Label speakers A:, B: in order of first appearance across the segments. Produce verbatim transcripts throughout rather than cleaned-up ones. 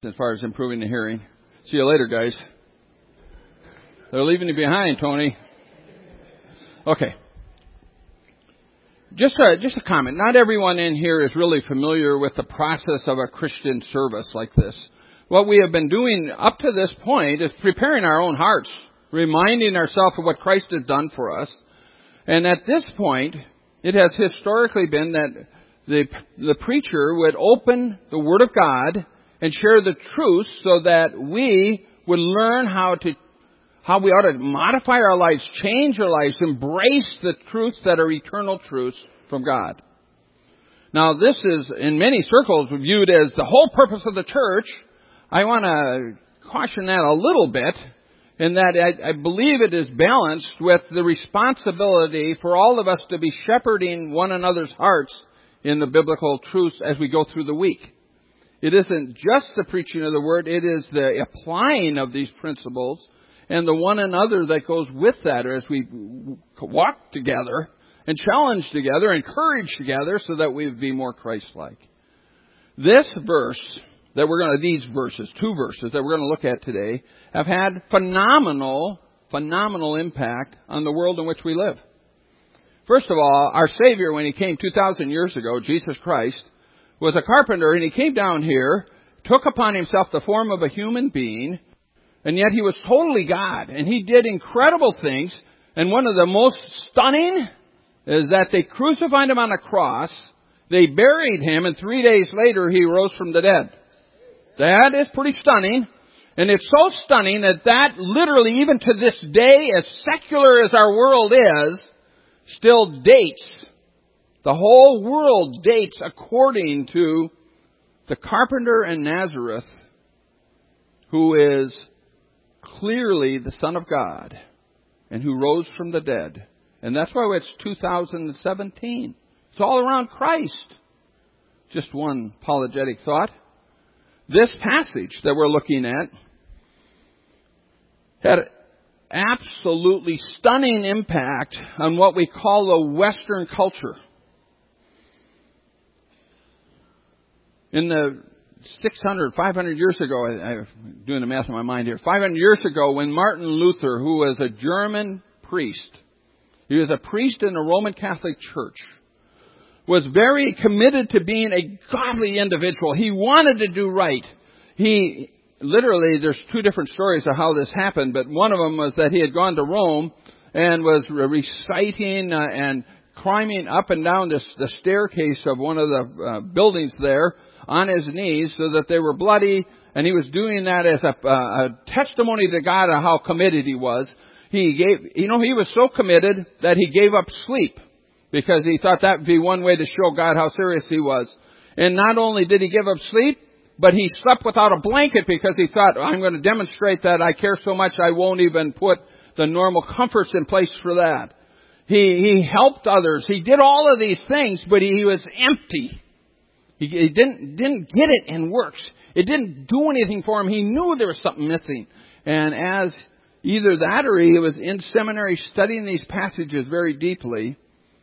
A: as far as improving the hearing. See you later, guys. They're leaving you behind, Tony. Okay. Just a, just a comment. Not everyone in here is really familiar with the process of a Christian service like this. What we have been doing up to this point is preparing our own hearts, reminding ourselves of what Christ has done for us. And at this point, it has historically been that the, the preacher would open the Word of God and share the truth so that we would learn how to, how we ought to modify our lives, change our lives, embrace the truths that are eternal truths from God. Now, this is, in many circles, viewed as the whole purpose of the church. I want to caution that a little bit, in that I, I believe it is balanced with the responsibility for all of us to be shepherding one another's hearts in the biblical truths as we go through the week. It isn't just the preaching of the Word, it is the applying of these principles and the one another that goes with that as we walk together and challenge together, encourage together so that we be more Christ-like. This verse that we're going to, these verses, two verses that we're going to look at today, have had phenomenal, phenomenal impact on the world in which we live. First of all, our Savior, when He came two thousand years ago, Jesus Christ, was a carpenter, and He came down here, took upon Himself the form of a human being, and yet He was totally God, and He did incredible things, and one of the most stunning is that they crucified Him on a cross, they buried Him, and three days later He rose from the dead. That is pretty stunning, and it's so stunning that that literally, even to this day, as secular as our world is, still dates. The whole world dates according to the carpenter in Nazareth, who is clearly the Son of God and who rose from the dead. And that's why it's two thousand seventeen. It's all around Christ. Just one apologetic thought. This passage that we're looking at had absolutely stunning impact on what we call the Western culture. In the six hundred, five hundred years ago, I, I'm doing the math in my mind here, five hundred years ago when Martin Luther, who was a German priest, he was a priest in the Roman Catholic Church, was very committed to being a godly individual. He wanted to do right. He, literally, there's two different stories of how this happened, but one of them was that he had gone to Rome and was reciting uh, and climbing up and down this, the staircase of one of the uh, buildings there on his knees so that they were bloody, and he was doing that as a, uh, a testimony to God of how committed he was. He gave, you know, he was so committed that he gave up sleep, because he thought that would be one way to show God how serious he was. And not only did he give up sleep, but he slept without a blanket because he thought, I'm going to demonstrate that I care so much I won't even put the normal comforts in place for that. He, he helped others. He did all of these things, but he, he was empty. He, he didn't, didn't get it in works. It didn't do anything for him. He knew there was something missing. And as either that or he was in seminary studying these passages very deeply,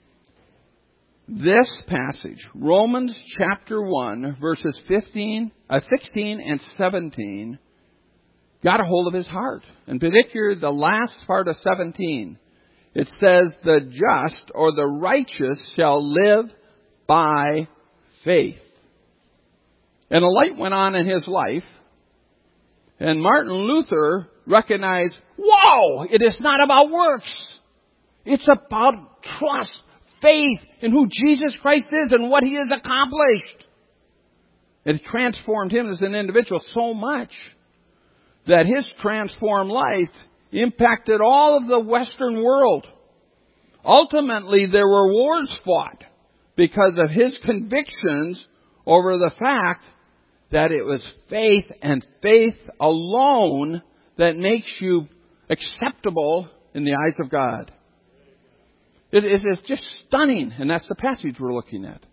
A: this passage, Romans chapter one, verses fifteen, uh, sixteen and seventeen, got a hold of his heart. In particular, the last part of seventeen. It says, the just or the righteous shall live by faith. And a light went on in his life, and Martin Luther recognized, whoa, it is not about works. It's about trust. Faith in who Jesus Christ is and what He has accomplished. It transformed him as an individual so much that his transformed life impacted all of the Western world. Ultimately, there were wars fought because of his convictions over the fact that it was faith and faith alone that makes you acceptable in the eyes of God. It is just stunning, and that's the passage we're looking at.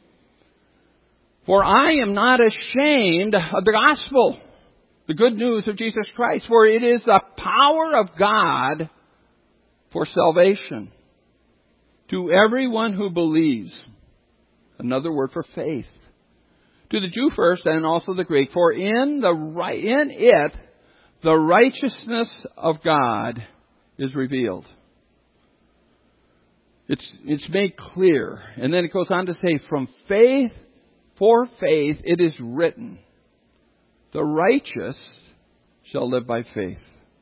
A: For I am not ashamed of the gospel, the good news of Jesus Christ, for it is the power of God for salvation to everyone who believes. Another word for faith. To the Jew first and also the Greek. For in the right, in it, the righteousness of God is revealed. It's, it's made clear. And then it goes on to say, from faith, for faith, it is written, the righteous shall live by faith.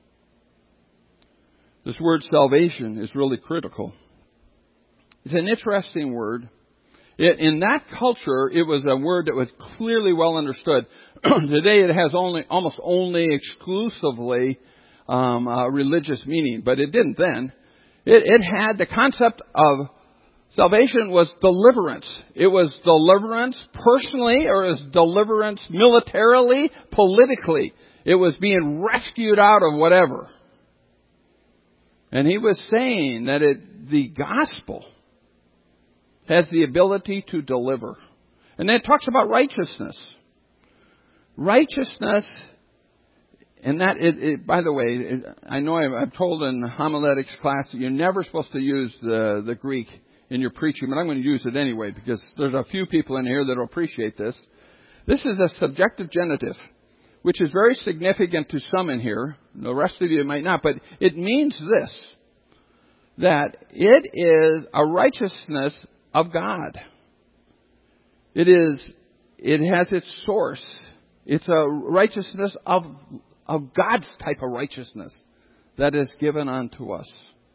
A: This word salvation is really critical. It's an interesting word. It, in that culture, it was a word that was clearly well understood. Today it has only, almost only exclusively um, uh, religious meaning, but it didn't then. It, it had the concept of salvation was deliverance. It was deliverance personally, or it was deliverance militarily, politically. It was being rescued out of whatever. And he was saying that it, the gospel has the ability to deliver. And then it talks about righteousness. Righteousness, and that, it, it, by the way, it, I know I've, I've told in homiletics class that you're never supposed to use the, the Greek in your preaching, but I'm going to use it anyway because there's a few people in here that will appreciate this. This is a subjective genitive, which is very significant to some in here. The rest of you might not, but it means this, that it is a righteousness of God. It is, it has its source. It's a righteousness of, of God's type of righteousness that is given unto us.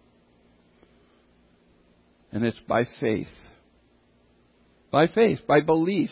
A: And it's by faith. By faith, by belief.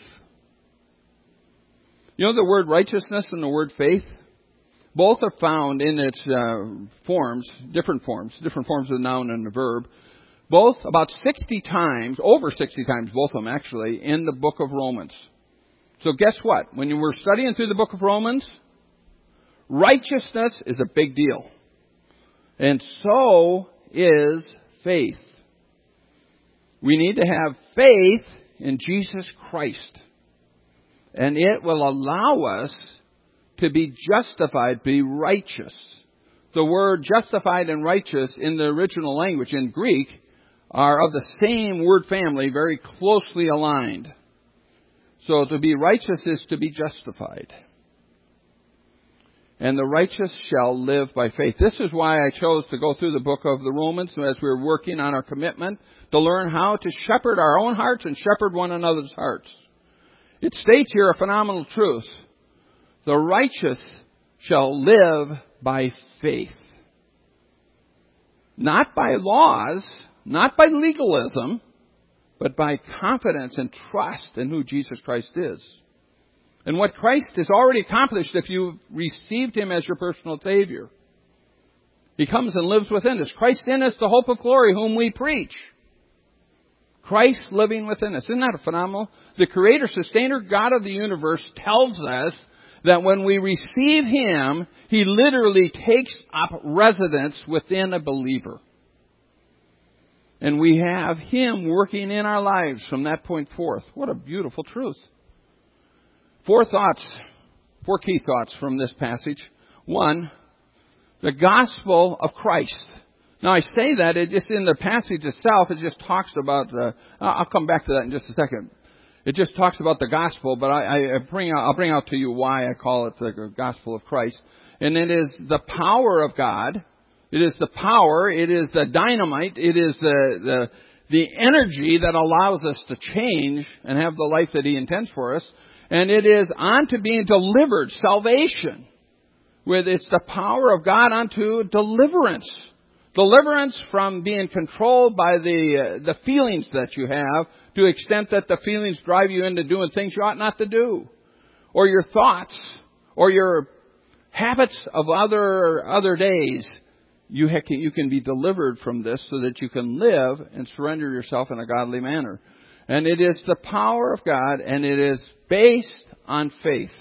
A: You know the word righteousness and the word faith? Both are found in its uh, forms, different forms, different forms of the noun and the verb. Both about sixty times, over sixty times, both of them actually, in the book of Romans. So guess what? When you were studying through the book of Romans, righteousness is a big deal. And so is faith. We need to have faith in Jesus Christ. And it will allow us to be justified, be righteous. The word justified and righteous in the original language, in Greek, are of the same word family, very closely aligned. So to be righteous is to be justified. And the righteous shall live by faith. This is why I chose to go through the book of the Romans as we were working on our commitment to learn how to shepherd our own hearts and shepherd one another's hearts. It states here a phenomenal truth. The righteous shall live by faith. Not by laws, not by legalism, but by confidence and trust in who Jesus Christ is. And what Christ has already accomplished if you've received Him as your personal Savior. He comes and lives within us. Christ in us, the hope of glory, whom we preach. Christ living within us. Isn't that phenomenal? The Creator, Sustainer, God of the universe tells us that when we receive Him, He literally takes up residence within a believer. And we have Him working in our lives from that point forth. What a beautiful truth. Four thoughts, four key thoughts from this passage. One, the gospel of Christ. Now I say that, it just in the passage itself, it just talks about the, I'll come back to that in just a second. It just talks about the gospel, but I, I bring out, I'll bring out to you why I call it the gospel of Christ. And it is the power of God. It is the power. It is the dynamite. It is the, the, the energy that allows us to change and have the life that He intends for us. And it is onto being delivered, salvation. With it's the power of God unto deliverance. Deliverance from being controlled by the uh, the feelings that you have, to the extent that the feelings drive you into doing things you ought not to do. Or your thoughts, or your habits of other other days. You, ha- you can be delivered from this so that you can live and surrender yourself in a godly manner. And it is the power of God, and it is based on faith.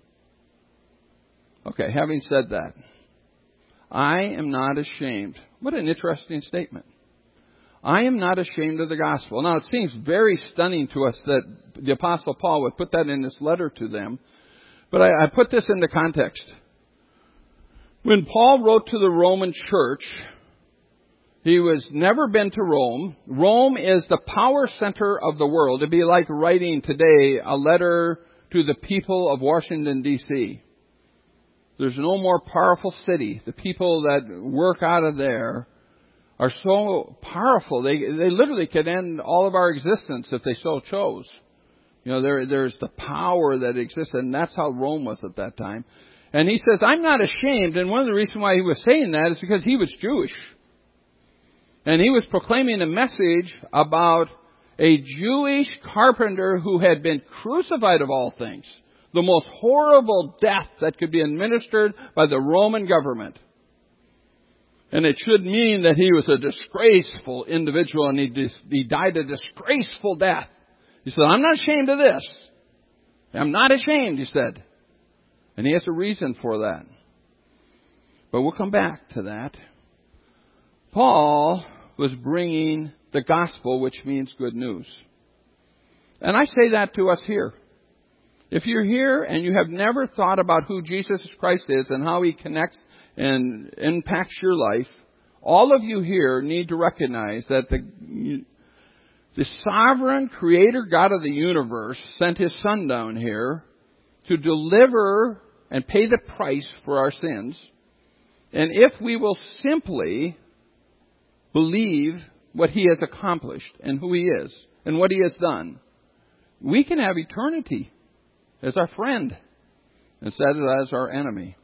A: Okay, having said that, I am not ashamed. What an interesting statement. I am not ashamed of the gospel. Now, it seems very stunning to us that the Apostle Paul would put that in this letter to them. But I, I put this into context. When Paul wrote to the Roman church, he was never been to Rome. Rome is the power center of the world. It'd be like writing today a letter to the people of Washington, D C There's no more powerful city. The people that work out of there are so powerful. They they literally could end all of our existence if they so chose. You know, there there's the power that existed, and that's how Rome was at that time. And he says, I'm not ashamed. And one of the reasons why he was saying that is because he was Jewish. And he was proclaiming a message about a Jewish carpenter who had been crucified of all things. The most horrible death that could be administered by the Roman government. And it should mean that he was a disgraceful individual and he, dis- he died a disgraceful death. He said, I'm not ashamed of this. I'm not ashamed, he said. And he has a reason for that. But we'll come back to that. Paul was bringing the gospel, which means good news. And I say that to us here. If you're here and you have never thought about who Jesus Christ is and how he connects and impacts your life, all of you here need to recognize that the, the sovereign creator God of the universe sent his son down here to deliver and pay the price for our sins. And if we will simply believe what he has accomplished and who he is and what he has done, we can have eternity as our friend instead of as our enemy.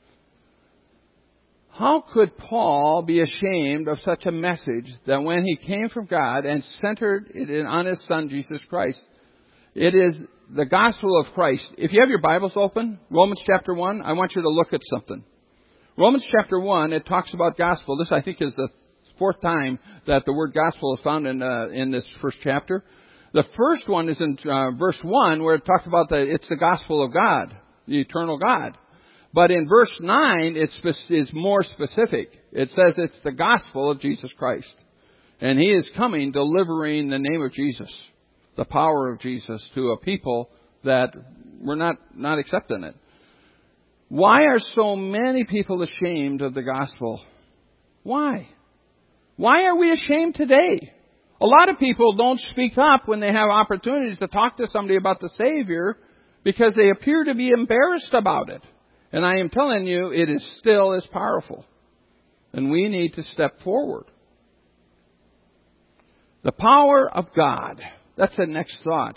A: How could Paul be ashamed of such a message that when he came from God and centered it on his son, Jesus Christ? It is the gospel of Christ. If you have your Bibles open, Romans chapter one, I want you to look at something. Romans chapter one, it talks about gospel. This, I think, is the fourth time that the word gospel is found in uh, in this first chapter. The first one is in uh, verse one, where it talks about that it's the gospel of God, the eternal God. But in verse nine, it's, it's more specific. It says it's the gospel of Jesus Christ. And he is coming delivering the name of Jesus, the power of Jesus, to a people that were not, not accepting it. Why are so many people ashamed of the gospel? Why? Why are we ashamed today? A lot of people don't speak up when they have opportunities to talk to somebody about the Savior because they appear to be embarrassed about it. And I am telling you, it is still as powerful. And we need to step forward. The power of God. That's the next thought.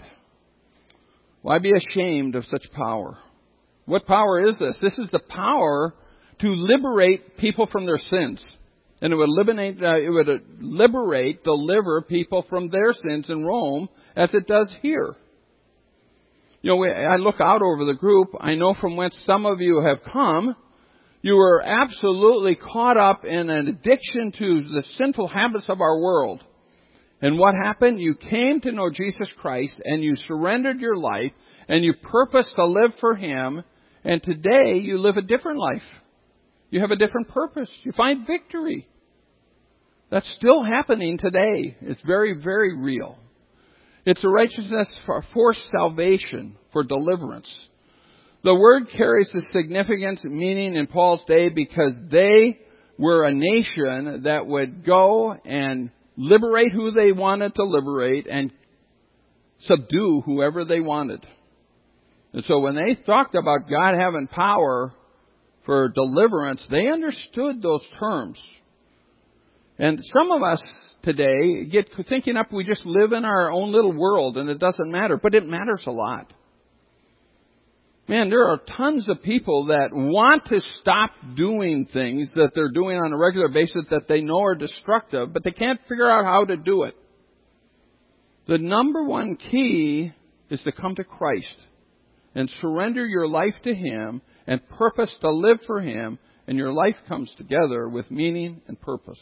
A: Why be ashamed of such power? What power is this? This is the power to liberate people from their sins. And it would eliminate, uh, it would liberate, deliver people from their sins in Rome as it does here. You know, we, I look out over the group. I know from whence some of you have come. You were absolutely caught up in an addiction to the sinful habits of our world. And what happened? You came to know Jesus Christ and you surrendered your life and you purposed to live for him. And today you live a different life. You have a different purpose. You find victory. That's still happening today. It's very, very real. It's a righteousness for, for salvation, for deliverance. The word carries the significance, meaning in Paul's day, because they were a nation that would go and liberate who they wanted to liberate and subdue whoever they wanted. And so when they talked about God having power for deliverance, they understood those terms. And some of us today get thinking up we just live in our own little world and it doesn't matter. But it matters a lot. Man, there are tons of people that want to stop doing things that they're doing on a regular basis that they know are destructive, but they can't figure out how to do it. The number one key is to come to Christ and surrender your life to him and purpose to live for him, and your life comes together with meaning and purpose.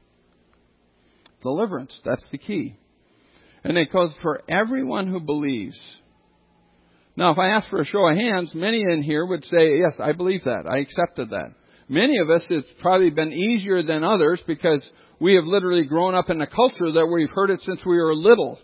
A: Deliverance, that's the key. And it goes for everyone who believes. Now, if I ask for a show of hands, many in here would say, yes, I believe that. I accepted that. Many of us, it's probably been easier than others because we have literally grown up in a culture that we've heard it since we were little.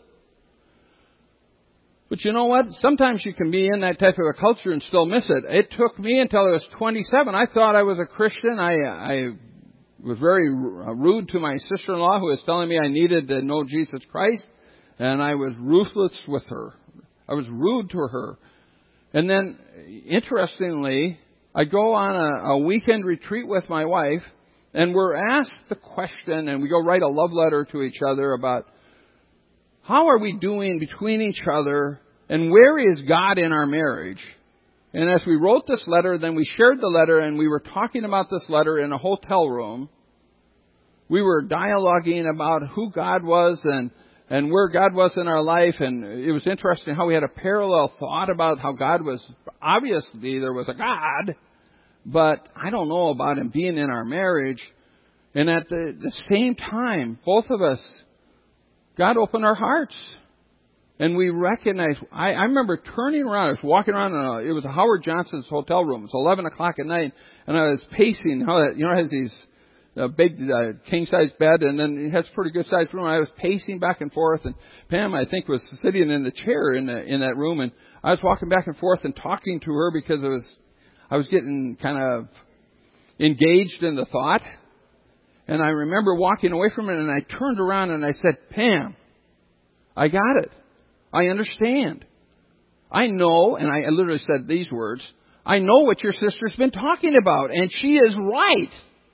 A: But you know what? Sometimes you can be in that type of a culture and still miss it. It took me until I was twenty-seven. I thought I was a Christian. I, I was very rude to my sister-in-law who was telling me I needed to know Jesus Christ. And I was ruthless with her. I was rude to her. And then, interestingly, I go on a, a weekend retreat with my wife, and we're asked the question, and we go write a love letter to each other about how are we doing between each other, and where is God in our marriage? And as we wrote this letter, then we shared the letter, and we were talking about this letter in a hotel room. We were dialoguing about who God was and, and where God was in our life. And it was interesting how we had a parallel thought about how God was, obviously there was a God, but I don't know about Him being in our marriage. And at the, the same time, both of us, God opened our hearts. And we recognized, I, I remember turning around, I was walking around, in a, it was a Howard Johnson's hotel room. It was eleven o'clock at night, and I was pacing, how that, you know, it has these uh, big uh, king-size bed, and then it has a pretty good-sized room. I was pacing back and forth, and Pam, I think, was sitting in the chair in the, in that room, and I was walking back and forth and talking to her because it was, I was getting kind of engaged in the thought. And I remember walking away from it, and I turned around and I said, Pam, I got it. I understand. I know, and I literally said these words, I know what your sister's been talking about, and she is right.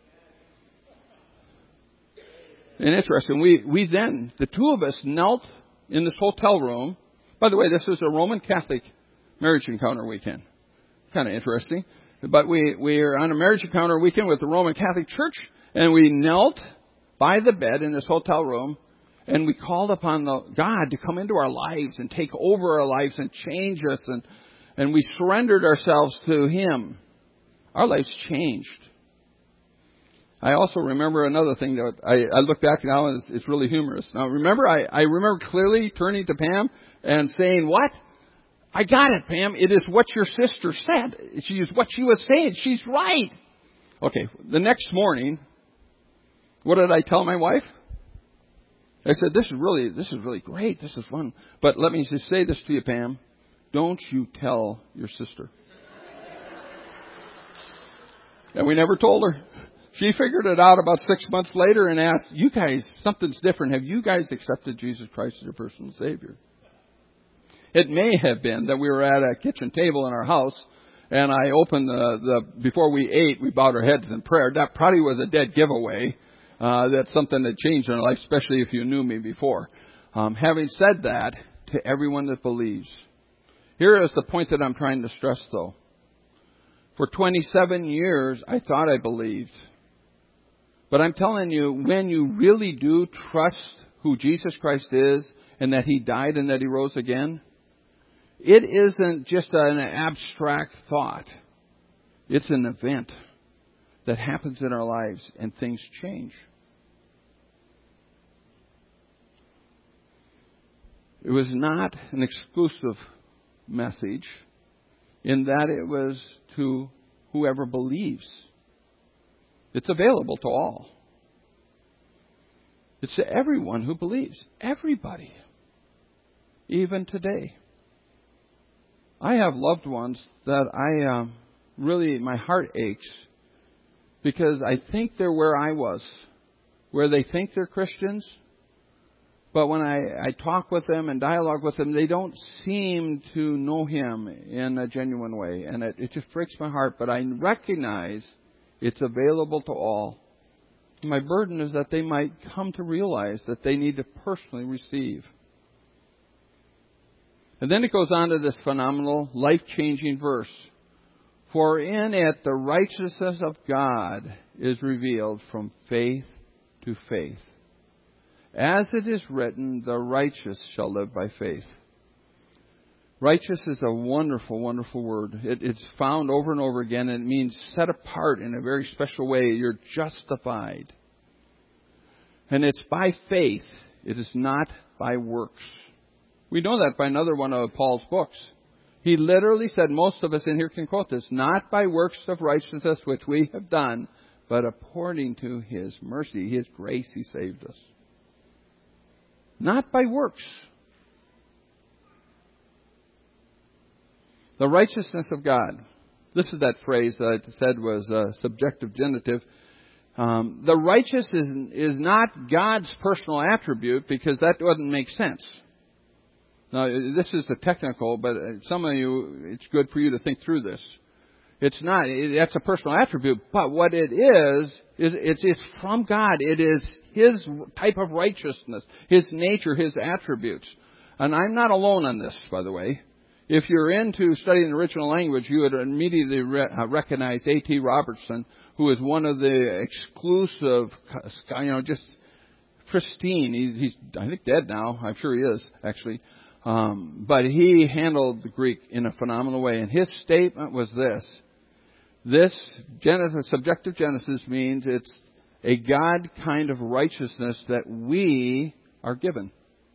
A: And interesting, we, we then, the two of us knelt in this hotel room. By the way, this was a Roman Catholic marriage encounter weekend. Kind of interesting. But we, we were on a marriage encounter weekend with the Roman Catholic Church, and we knelt by the bed in this hotel room, and we called upon the God to come into our lives and take over our lives and change us. And, and we surrendered ourselves to Him. Our lives changed. I also remember another thing that I, I look back now and it's, it's really humorous. Now remember, I, I remember clearly turning to Pam and saying, what? I got it, Pam. It is what your sister said. She is what she was saying. She's right. Okay, the next morning, what did I tell my wife? I said, this is really, this is really great. This is fun. But let me just say this to you, Pam. Don't you tell your sister. And we never told her. She figured it out about six months later and asked, you guys, something's different. Have you guys accepted Jesus Christ as your personal Savior? It may have been that we were at a kitchen table in our house, and I opened the, the before we ate, we bowed our heads in prayer. That probably was a dead giveaway. Uh, that's something that changed in our life, especially if you knew me before. Um, having said that, to everyone that believes, here is the point that I'm trying to stress, though. For twenty-seven years, I thought I believed. But I'm telling you, when you really do trust who Jesus Christ is and that He died and that He rose again, it isn't just an abstract thought. It's an event that happens in our lives and things change. It was not an exclusive message in that it was to whoever believes. It's available to all. It's to everyone who believes. Everybody. Even today. I have loved ones that I um, really, my heart aches because I think they're where I was, where they think they're Christians, but when I, I talk with them and dialogue with them, they don't seem to know Him in a genuine way. And it, it just breaks my heart, but I recognize it's available to all. My burden is that they might come to realize that they need to personally receive. And then it goes on to this phenomenal, life-changing verse. For in it the righteousness of God is revealed from faith to faith. As it is written, the righteous shall live by faith. Righteous is a wonderful, wonderful word. It, it's found over and over again, and it means set apart in a very special way. You're justified. And it's by faith. It is not by works. We know that by another one of Paul's books. He literally said, most of us in here can quote this, not by works of righteousness which we have done, but according to His mercy, His grace, He saved us. Not by works. The righteousness of God. This is that phrase that I said was a subjective genitive. Um, the righteous is, is not God's personal attribute because that doesn't make sense. Now, this is the technical, but some of you, it's good for you to think through this. It's not, that's a personal attribute, but what it is, is it's, it's from God. It is His type of righteousness, His nature, His attributes. And I'm not alone on this, by the way. If you're into studying the original language, you would immediately re- recognize A T Robertson, who is one of the exclusive, you know, just pristine. He, he's, I think, dead now. I'm sure he is, actually. Um, but he handled the Greek in a phenomenal way. And his statement was this. This Genesis, subjective Genesis means it's a God kind of righteousness that we are given.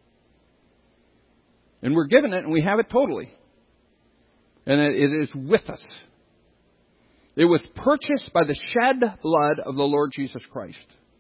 A: And we're given it and we have it totally. And it, it is with us. It was purchased by the shed blood of the Lord Jesus Christ.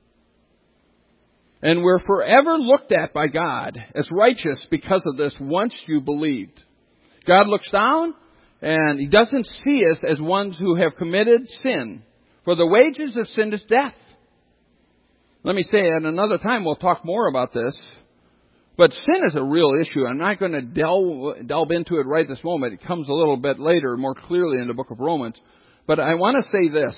A: And we're forever looked at by God as righteous because of this once you believed. God looks down and He doesn't see us as ones who have committed sin. For the wages of sin is death. Let me say at another time we'll talk more about this. But sin is a real issue. I'm not going to delve, delve into it right this moment. It comes a little bit later, more clearly in the book of Romans. But I want to say this.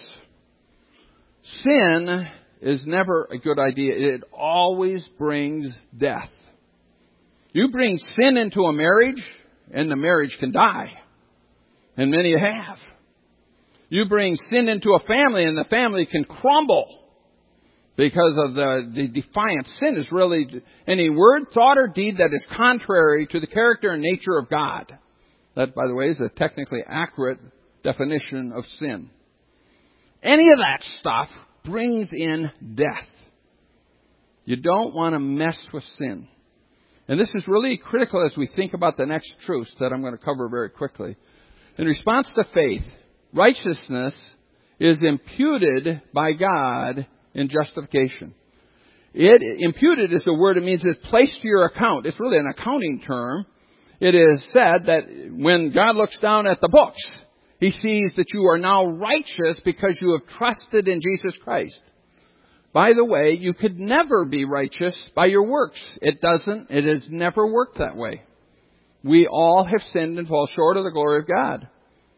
A: Sin is never a good idea. It always brings death. You bring sin into a marriage, and the marriage can die. And many have. You bring sin into a family, and the family can crumble. Because of the, the defiance. Sin is really any word, thought, or deed that is contrary to the character and nature of God. That, by the way, is a technically accurate definition of sin. Any of that stuff brings in death. You don't want to mess with sin. And this is really critical as we think about the next truths that I'm going to cover very quickly. In response to faith, righteousness is imputed by God in justification. It, imputed is the word, it means it's placed to your account. It's really an accounting term. It is said that when God looks down at the books, He sees that you are now righteous because you have trusted in Jesus Christ. By the way, you could never be righteous by your works. It doesn't, it has never worked that way. We all have sinned and fall short of the glory of God.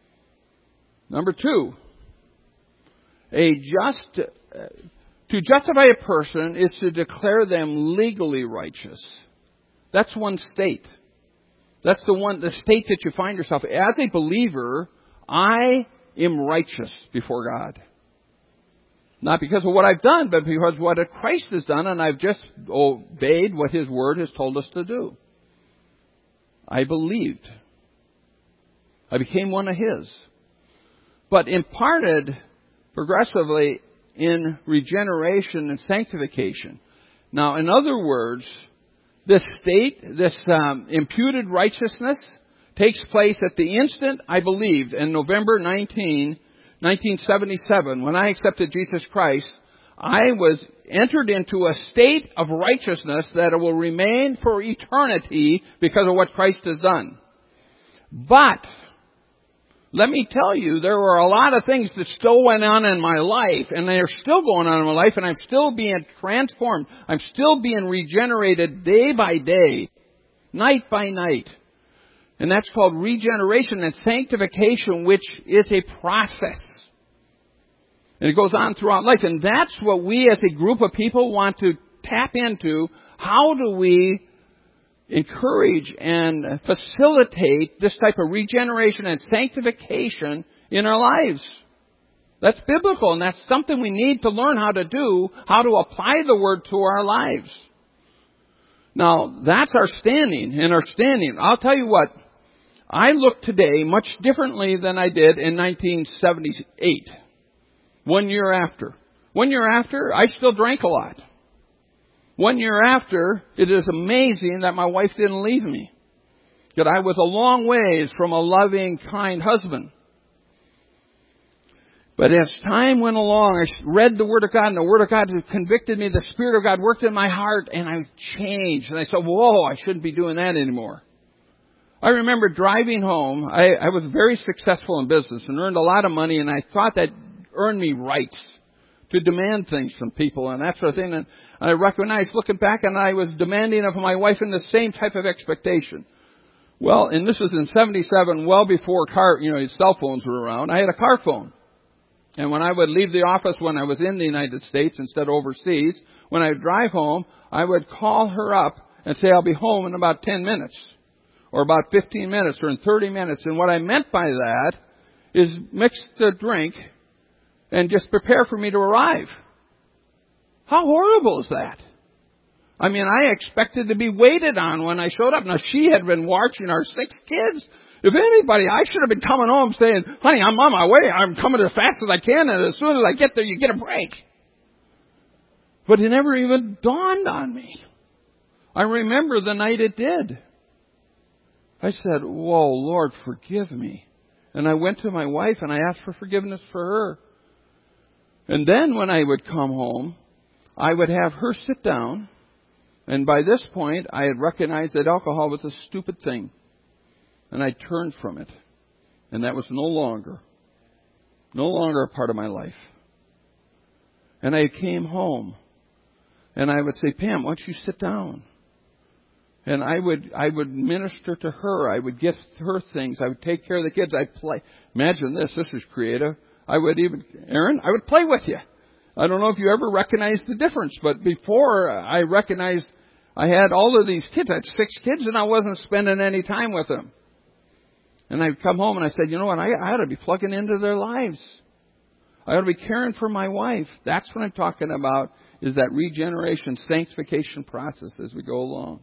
A: Number two, a just... Uh, To justify a person is to declare them legally righteous. That's one state. That's the one, the state that you find yourself. As a believer, I am righteous before God. Not because of what I've done, but because of what Christ has done, and I've just obeyed what His Word has told us to do. I believed. I became one of His. But imparted progressively in regeneration and sanctification. Now, in other words, this state, this um, imputed righteousness takes place at the instant I believed in November nineteenth, nineteen seventy-seven, when I accepted Jesus Christ. I was entered into a state of righteousness that will remain for eternity because of what Christ has done. But let me tell you, there were a lot of things that still went on in my life, and they're still going on in my life, and I'm still being transformed. I'm still being regenerated day by day, night by night. And that's called regeneration and sanctification, which is a process. And it goes on throughout life. And that's what we as a group of people want to tap into. How do we encourage and facilitate this type of regeneration and sanctification in our lives? That's biblical, and that's something we need to learn how to do, how to apply the Word to our lives. Now, that's our standing, and our standing. I'll tell you what, I look today much differently than I did in nineteen seventy-eight, one year after. One year after, I still drank a lot. One year after, it is amazing that my wife didn't leave me. That I was a long ways from a loving, kind husband. But as time went along, I read the Word of God, and the Word of God convicted me. The Spirit of God worked in my heart, and I changed. And I said, whoa, I shouldn't be doing that anymore. I remember driving home. I, I was very successful in business and earned a lot of money, and I thought that earned me rights to demand things from people and that sort of thing. And I recognized, looking back, and I was demanding of my wife in the same type of expectation. Well, and this was in seventy-seven, well before car, you know, cell phones were around. I had a car phone. And when I would leave the office when I was in the United States instead of overseas, when I would drive home, I would call her up and say, I'll be home in about ten minutes, or about fifteen minutes, or in thirty minutes. And what I meant by that is mix the drink and just prepare for me to arrive. How horrible is that? I mean, I expected to be waited on when I showed up. Now, she had been watching our six kids. If anybody, I should have been coming home saying, honey, I'm on my way. I'm coming as fast as I can, and as soon as I get there, you get a break. But it never even dawned on me. I remember the night it did. I said, whoa, Lord, forgive me. And I went to my wife, and I asked for forgiveness for her. And then when I would come home, I would have her sit down. And by this point, I had recognized that alcohol was a stupid thing. And I turned from it. And that was no longer, no longer a part of my life. And I came home. And I would say, Pam, why don't you sit down? And I would, I would minister to her. I would gift her things. I would take care of the kids. I'd play. Imagine this. This is creative. I would even, Aaron, I would play with you. I don't know if you ever recognized the difference, but before I recognized I had all of these kids. I had six kids, and I wasn't spending any time with them. And I'd come home, and I said, you know what, I, I ought to be plugging into their lives. I ought to be caring for my wife. That's what I'm talking about, is that regeneration, sanctification process as we go along.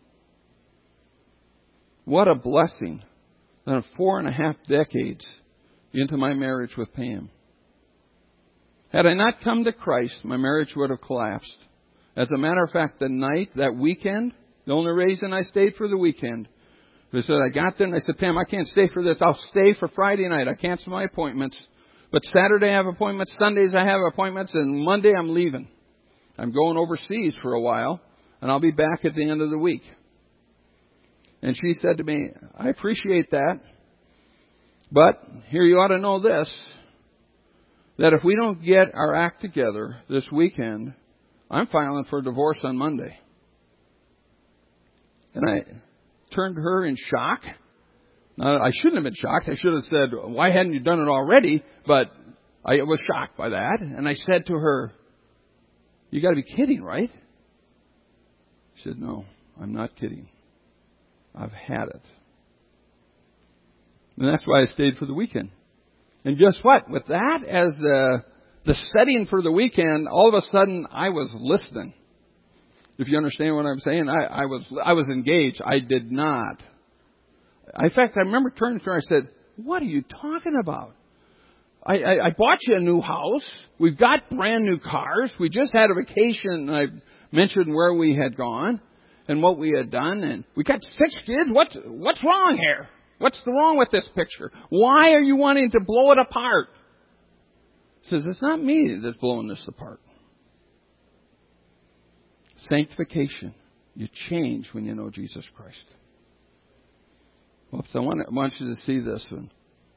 A: What a blessing that in four and a half decades into my marriage with Pam. Had I not come to Christ, my marriage would have collapsed. As a matter of fact, the night, that weekend, the only reason I stayed for the weekend was that I got there and I said, Pam, I can't stay for this. I'll stay for Friday night. I cancel my appointments. But Saturday I have appointments, Sundays I have appointments, and Monday I'm leaving. I'm going overseas for a while, and I'll be back at the end of the week. And she said to me, I appreciate that, but here you ought to know this, that if we don't get our act together this weekend, I'm filing for divorce on Monday. And I turned to her in shock. Now, I shouldn't have been shocked. I should have said, why hadn't you done it already? But I was shocked by that. And I said to her, you got to be kidding, right? She said, no, I'm not kidding. I've had it. And that's why I stayed for the weekend. And guess what? With that as the the setting for the weekend, all of a sudden I was listening. If you understand what I'm saying, I, I was I was engaged. I did not. In fact, I remember turning to her and I said, what are you talking about? I, I, I bought you a new house. We've got brand new cars. We just had a vacation. I mentioned where we had gone and what we had done. And we got six kids. What, what's wrong here? What's wrong with this picture? Why are you wanting to blow it apart? He says, it's not me that's blowing this apart. Sanctification. You change when you know Jesus Christ. Well, I want, I want you to see this one.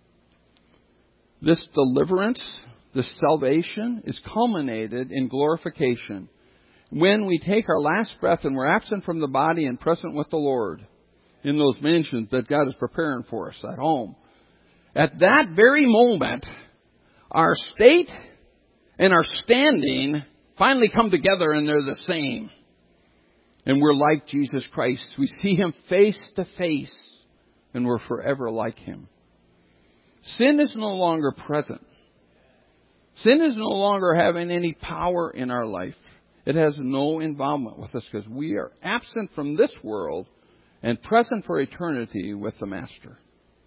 A: This deliverance, this salvation is culminated in glorification. When we take our last breath and we're absent from the body and present with the Lord in those mansions that God is preparing for us at home. At that very moment, our state and our standing finally come together and they're the same. And we're like Jesus Christ. We see Him face to face and we're forever like Him. Sin is no longer present. Sin is no longer having any power in our life. It has no involvement with us because we are absent from this world and present for eternity with the Master.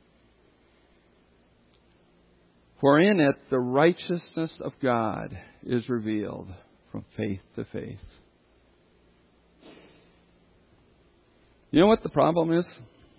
A: For in it the righteousness of God is revealed from faith to faith. You know what the problem is?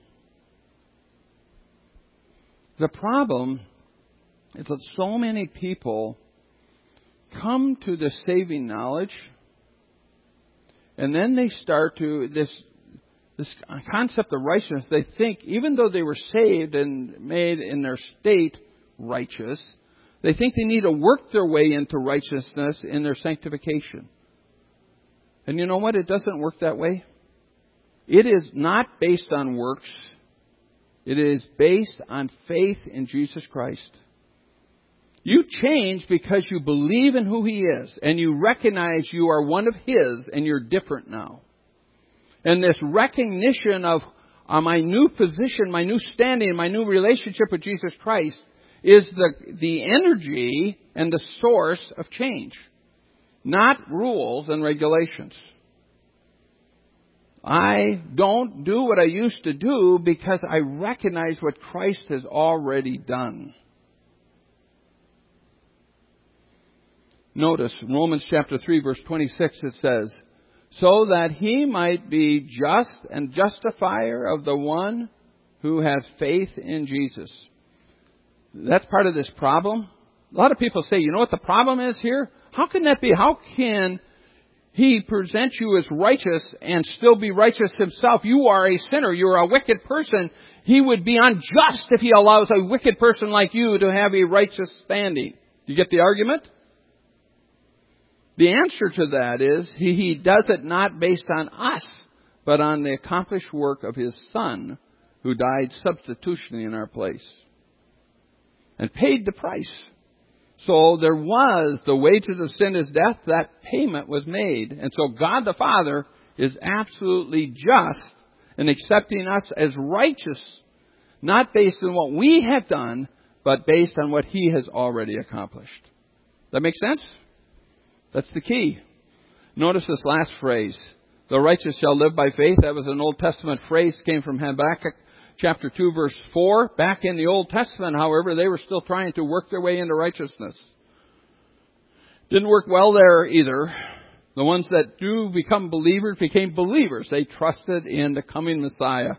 A: The problem is that so many people come to the saving knowledge and then they start to, this this concept of righteousness, they think even though they were saved and made in their state righteous, they think they need to work their way into righteousness in their sanctification. And you know what? It doesn't work that way. It is not based on works. It is based on faith in Jesus Christ. You change because you believe in who He is, and you recognize you are one of His, and you're different now. And this recognition of uh, my new position, my new standing, my new relationship with Jesus Christ is the, the energy and the source of change, not rules and regulations. I don't do what I used to do because I recognize what Christ has already done. Notice Romans chapter three verse twenty-six, it says, so that He might be just and justifier of the one who has faith in Jesus. That's part of this problem. A lot of people say, you know what the problem is here? How can that be? How can He present you as righteous and still be righteous Himself? You are a sinner. You're a wicked person. He would be unjust if He allows a wicked person like you to have a righteous standing. You get the argument? The answer to that is he, he does it not based on us, but on the accomplished work of His Son, who died substitutionally in our place and paid the price. So there was, the wages of sin is death, that payment was made. And so God the Father is absolutely just in accepting us as righteous, not based on what we have done, but based on what He has already accomplished. That make sense? That's the key. Notice this last phrase. The righteous shall live by faith. That was an Old Testament phrase, came from Habakkuk chapter two verse four. Back in the Old Testament, however, they were still trying to work their way into righteousness. Didn't work well there either. The ones that do become believers became believers. They trusted in the coming Messiah.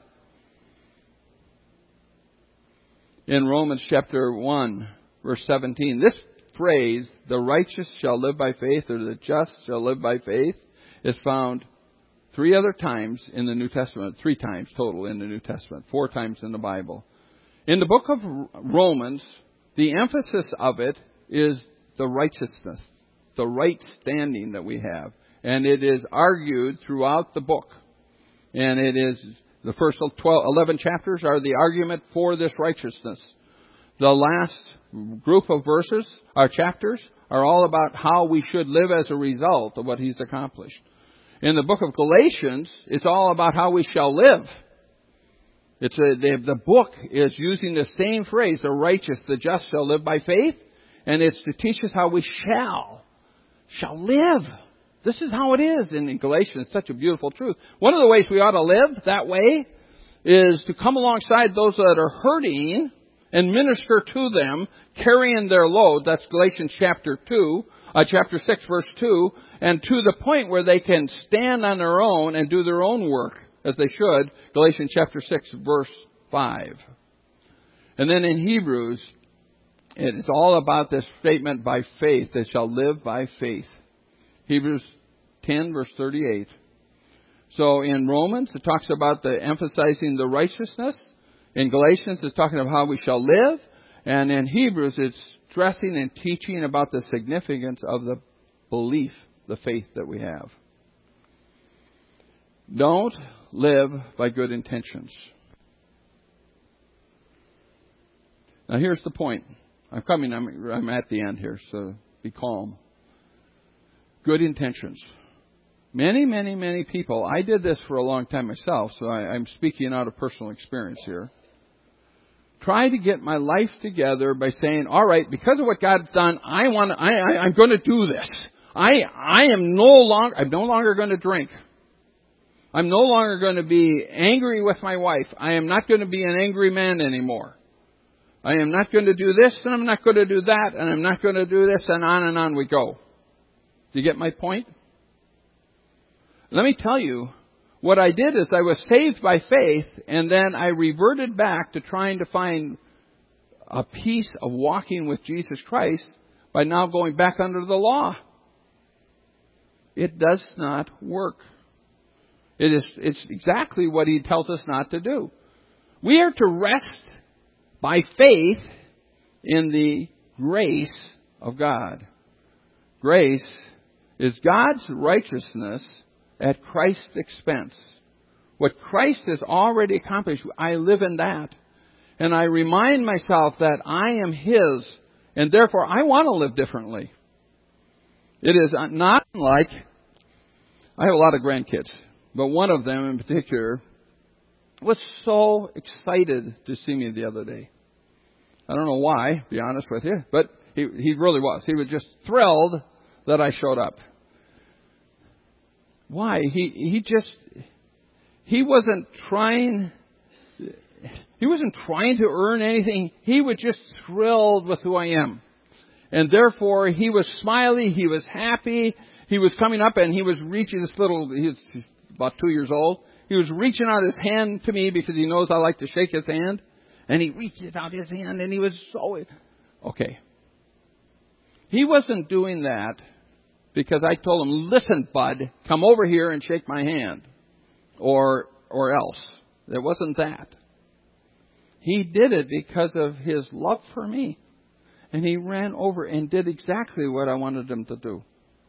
A: In Romans chapter one verse seventeen, this phrase, the righteous shall live by faith, or the just shall live by faith, is found three other times in the New Testament, three times total in the New Testament, four times in the Bible. In the book of Romans, the emphasis of it is the righteousness, the right standing that we have. And it is argued throughout the book. And it is, the first twelve, eleven chapters are the argument for this righteousness. The last group of verses, our chapters, are all about how we should live as a result of what He's accomplished. In the book of Galatians, it's all about how we shall live. It's a, the, the book is using the same phrase, the righteous, the just shall live by faith, and it's to teach us how we shall, shall live. This is how it is in Galatians. It's such a beautiful truth. One of the ways we ought to live that way is to come alongside those that are hurting and minister to them, carrying their load. That's Galatians chapter two, uh, chapter six, verse two, and to the point where they can stand on their own and do their own work, as they should. Galatians chapter six, verse five. And then in Hebrews, it is all about this statement, by faith, they shall live by faith. Hebrews ten, verse thirty-eight. So in Romans, it talks about the emphasizing the righteousness. In Galatians, it's talking about how we shall live. And in Hebrews, it's stressing and teaching about the significance of the belief, the faith that we have. Don't live by good intentions. Now here's the point. I'm coming, I'm, I'm at the end here, so be calm. Good intentions. Many, many, many people, I did this for a long time myself, so I, I'm speaking out of personal experience here. Try to get my life together by saying, all right, because of what God's done, I want, I, I, I'm going to do this. I, I am no longer, I'm no longer going to drink. I'm no longer going to be angry with my wife. I am not going to be an angry man anymore. I am not going to do this, and I'm not going to do that, and I'm not going to do this, and on and on we go. Do you get my point? Let me tell you, what I did is I was saved by faith, and then I reverted back to trying to find a piece of walking with Jesus Christ by now going back under the law. It does not work. It is, it's exactly what He tells us not to do. We are to rest by faith in the grace of God. Grace is God's righteousness at Christ's expense. What Christ has already accomplished, I live in that. And I remind myself that I am His, and therefore I want to live differently. It is not like, I have a lot of grandkids, but one of them in particular was so excited to see me the other day. I don't know why, to be honest with you, but he, he really was. He was just thrilled that I showed up. Why? He, he just, he wasn't trying, he wasn't trying to earn anything. He was just thrilled with who I am. And therefore, he was smiley, he was happy, he was coming up and he was reaching this little, he was he's about two years old. He was reaching out his hand to me because he knows I like to shake his hand. And he reaches out his hand and he was so, okay. He wasn't doing that because I told him, listen, bud, come over here and shake my hand. Or, or else. It wasn't that. He did it because of his love for me. And he ran over and did exactly what I wanted him to do.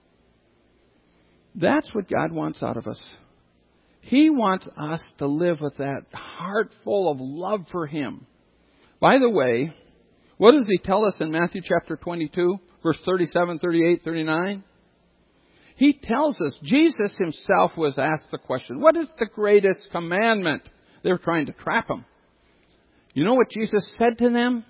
A: That's what God wants out of us. He wants us to live with that heart full of love for Him. By the way, what does He tell us in Matthew chapter twenty-two, verse thirty-seven, thirty-eight, thirty-nine? He tells us, Jesus Himself was asked the question, what is the greatest commandment? They were trying to trap Him. You know what Jesus said to them?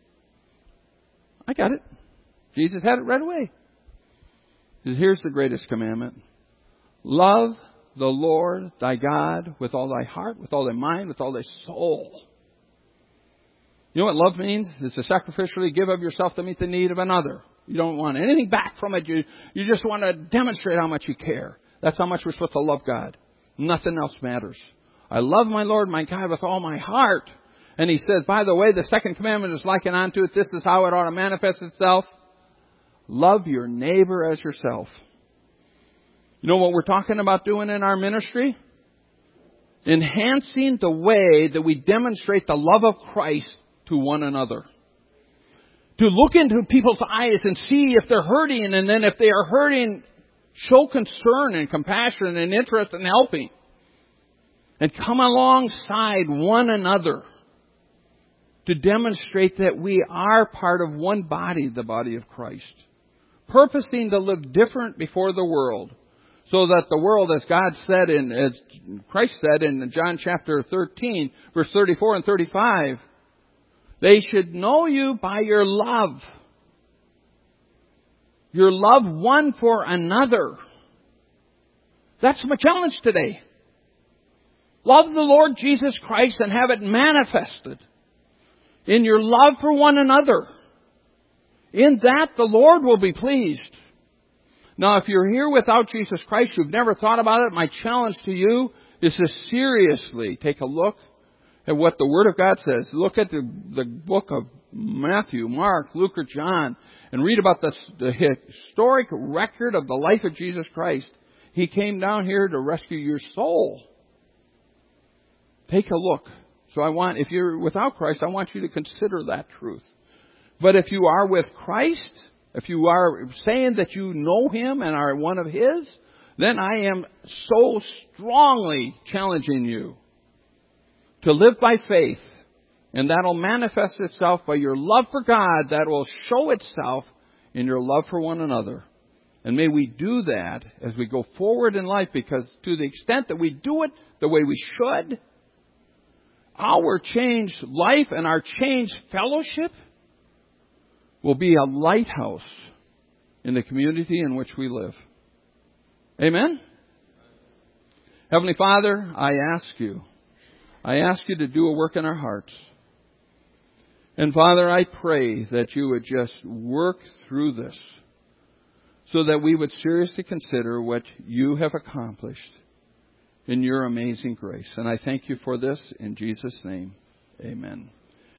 A: I got it. Jesus had it right away. He says, here's the greatest commandment. Love the Lord thy God with all thy heart, with all thy mind, with all thy soul. You know what love means? It's to sacrificially give of yourself to meet the need of another. You don't want anything back from it. You, you just want to demonstrate how much you care. That's how much we're supposed to love God. Nothing else matters. I love my Lord, my God, with all my heart. And He says, by the way, the second commandment is likened unto it. This is how it ought to manifest itself. Love your neighbor as yourself. You know what we're talking about doing in our ministry? Enhancing the way that we demonstrate the love of Christ to one another. To look into people's eyes and see if they're hurting, and then if they are hurting, show concern and compassion and interest in helping. And come alongside one another to demonstrate that we are part of one body, the body of Christ. Purposing to live different before the world. So that the world, as God said, in, as Christ said in John chapter thirteen, verse thirty-four and thirty-five, they should know you by your love. Your love one for another. That's my challenge today. Love the Lord Jesus Christ and have it manifested in your love for one another. In that, the Lord will be pleased. Now, if you're here without Jesus Christ, you've never thought about it, my challenge to you is to seriously take a look at what the Word of God says. Look at the, the book of Matthew, Mark, Luke, or John, and read about the, the historic record of the life of Jesus Christ. He came down here to rescue your soul. Take a look. So I want, if you're without Christ, I want you to consider that truth. But if you are with Christ, if you are saying that you know Him and are one of His, then I am so strongly challenging you to live by faith. And that will manifest itself by your love for God. That will show itself in your love for one another. And may we do that as we go forward in life, because to the extent that we do it the way we should, our changed life and our changed fellowship will be a lighthouse in the community in which we live. Amen? Heavenly Father, I ask you, I ask you to do a work in our hearts. And Father, I pray that you would just work through this so that we would seriously consider what you have accomplished in your amazing grace. And I thank you for this in Jesus' name. Amen.